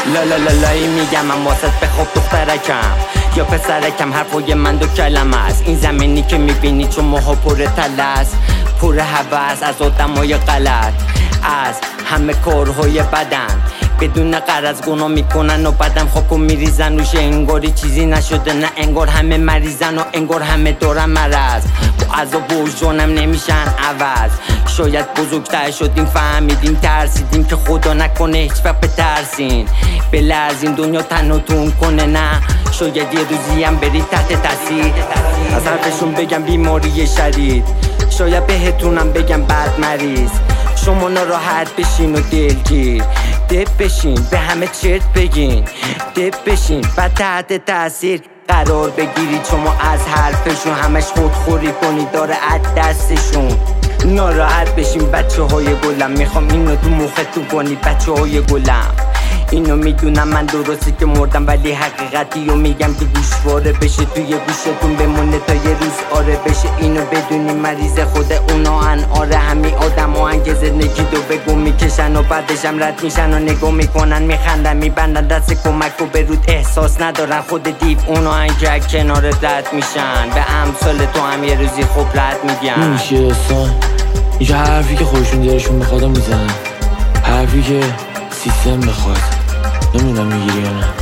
لا لا لا لایی میگم من واسط بخواب دخترکم یا پسرکم، حرفای من دو کلمه است. این زمینی که میبینی چون موها پر تله است، پر هوس از آدمای غلط، از همه کارهای بدن، بدون غرض گناه میکنن و بعدم خاکو میریزن روش. انگاری چیزی نشده، نه انگار همه مریضن و انگار همه دارن مرض. با عذاب و وجدانم نمیشن عوض. شاید بزرگتر شدیم فهمیدیم ترسیدیم که خدا نکنه هیچ وقت بترسین. بلرزین دنیا تنتون کنه، نه شاید یه روزی هم بری تحت تاثیر. از حرفشون بگم بیماری شدید، شاید بهتونم بگم بد مریض. شما ناراحت بشین و دلگیر، دب بشین به همه چرت بگین، دب بشین بعد تحت تاثیر قرار بگیرید. شما از حرفشون همش خودخوری کنید داره از دستشون. ناراحت بشین بچه های گلم، میخوام اینو تو مختون کنید بچه های گلم. اینو میدونم من درسته که مردم، ولی حقیقتی رو میگم که گوشواره بشه توی گوشتون بمونه تا یه روز آره بشه. اینو بدونی مریض خود اونا ان، آره همین آدم ها هن که زندگی دو بگو میکشن و بعدشم رد میشن و نگاه میکنن میخندن میبندن دست کمک و به رود احساس ندارن. خود دیو اونا هن که کنارت رد میشن، به امثال تو هم یه روزی خوب رد میگن. نمیشه داستان اینجا حرفی که خودشون دلشون میخواد میزنن، حرفی که سیستم بخواد. نمیدونم میگیری یا نه.